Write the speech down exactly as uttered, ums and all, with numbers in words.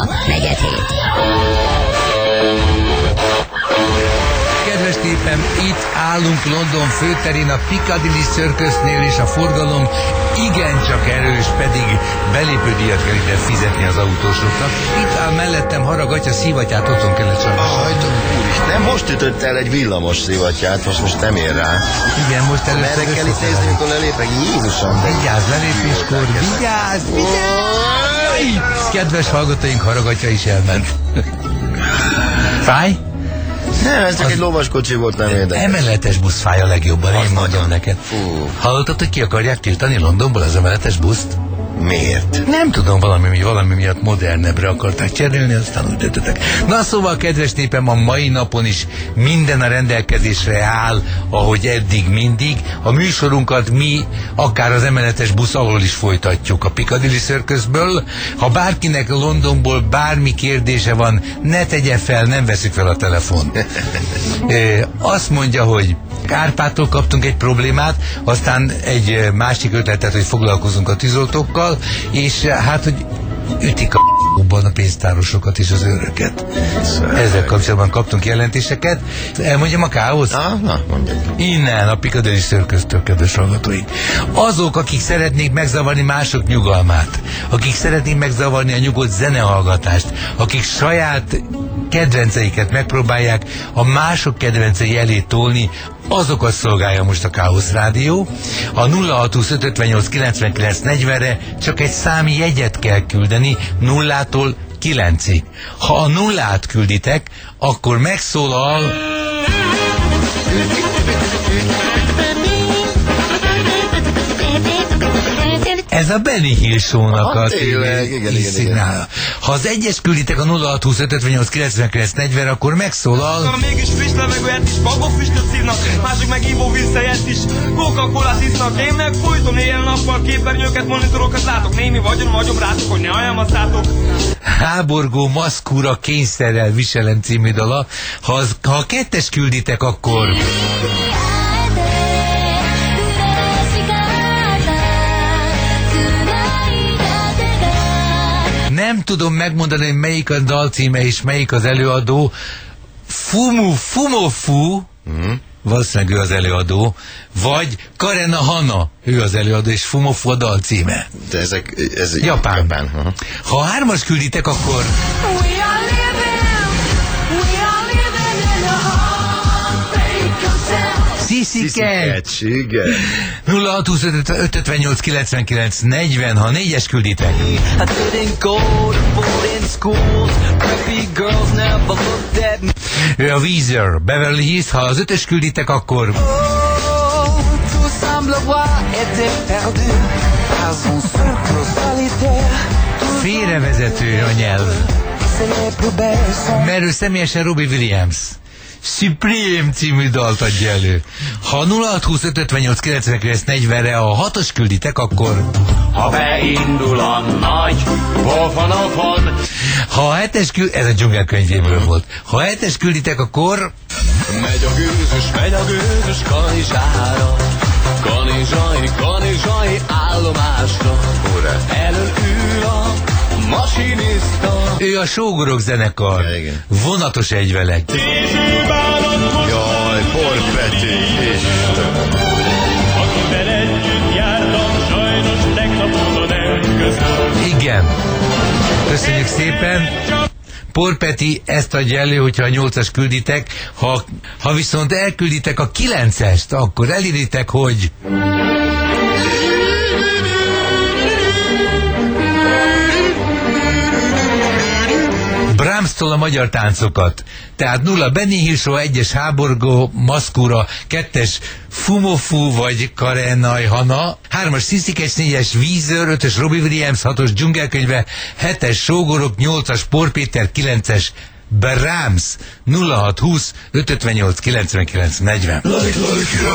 Manna, negyedhét. Kedves népem, itt állunk London főterén, a Piccadilly Circusnél, és a forgalom igencsak erős, pedig belépődíjat kell ide fizetni az autósoknak. Itt áll mellettem Harag atya, szivattyát otthon kellett sajnos. Ajtom, úristen, nem most ütött el egy villamos szivattyát, most most nem ér rá. Igen, most először Merre kell itt nézni, mikor lelépek? Jézusom! Vigyázz, lelépéskor, vigyázz, vigyázz! Kedves hallgatóink, Harag atya is elment. Fáj? Nem, ez csak az egy lovaskocsi volt, nem érdekes. Emeletes busz fáj a legjobban, én mondom nagyon. neked. Fú. Hallottad, hogy ki akarják tiltani Londonból az emeletes buszt? Miért? Nem tudom, valami, valami miatt modernebbre akarták cserélni, aztán úgy döntöttek. Na szóval, kedves népem, a mai napon is minden a rendelkezésre áll, ahogy eddig mindig. A műsorunkat mi akár az emeletes busz alól is folytatjuk a Piccadilly Circusből. Ha bárkinek Londonból bármi kérdése van, ne tegye fel, nem veszük fel a telefont. e, azt mondja, hogy Kárpáttól kaptunk egy problémát, aztán egy másik ötletet, hogy foglalkozunk a tűzoltókkal, és hát, hogy ütik a a pénztárosokat és az őröket. Ezzel kapcsolatban kaptunk jelentéseket. Elmondjam a káoszt? Ah, na, mondjad. Innen, a Piccadilly Circustől, kedves hallgatóink. Azok, akik szeretnék megzavarni mások nyugalmát, akik szeretnék megzavarni a nyugodt zenehallgatást, akik saját kedvenceiket megpróbálják a mások kedvencei elé tolni, azokat szolgálja most a Káosz Rádió. A nulla hat húsz öt ötvennyolc kilencvenkilenc negyvenre csak egy számi jegyet kell küldeni nullától kilencig. Ha a nullát külditek, akkor megszólal ez a Benny Hill Show-nak a szignál. Ha az egyes külditek a nulla hat húsz öt ötvennyolc kilencvenkilenc negyvenre, akkor megszólal. Ha mégis friss levegőet is, bagofüstöt szívnak, mások meg ivóvízszejet is, Coca-Colát isznak. Én meg folyton éjjel-nappal képernyőket, monitorokat látok, némi vagyon vagyom rátok, hogy ne alkalmazzátok. Háborgó maszkúra kényszerrel viselem című dala. Ha, az, ha a kettes külditek, akkor nem tudom megmondani, hogy melyik a dalcíme és melyik az előadó. Fumu Fumofu, mm. valószínűleg ő az előadó, vagy Karena Hana, ő az előadó, és Fumofu a dalcíme. De ezek, ez Japán. Japán. Uh-huh. Ha a hármas külditek, akkor Sissy Catch. nulla hat húsz öt ötvennyolc kilencvenkilenc negyven, ha négyes külditek. Ő a Weezer, Beverly Hills, ha az ötös külditek, akkor félrevezető a nyelv. Mert ő személyesen Robbie Williams. Supreme című dalt adja elő. Ha nulla hat húsz öt ötvennyolc kilencvenkilenc negyvenre a hatos külditek, akkor Ha beindul a nagy pofonofon. ha a hetes külditek, ez a dzsungelkönyvéből volt. Ha a hetes külditek, akkor Megy a gőzös, megy a gőzös kanizsára, kanizsai, kanizsai állomásra. Elől ül a masinista. ő a Sógorok zenekar. Ja, igen. Vonatos egyveleg. Jaj, Porpeti, Isten. Akivel együtt jártam, sajnos tegnap óta nem közöm. Igen. Köszönjük szépen. Porpeti ezt adja elő, hogyha a nyolcas külditek. Ha, ha viszont elkülditek a kilencest, akkor eliritek, hogy Brahms-tól a magyar táncokat. Tehát nulla Benny Hill Show, egyes Háborgó Maszkúra, kettes Fumofu vagy Karenai Hana, hármas Sissy Catch, négyes Weezer, ötös Robbie Williams, hatos Dzsungelkönyve, hetes Sógorok, nyolcas Por Péter, kilences Brahms. Nulla hat húsz öt ötvennyolc kilencvenkilenc negyven.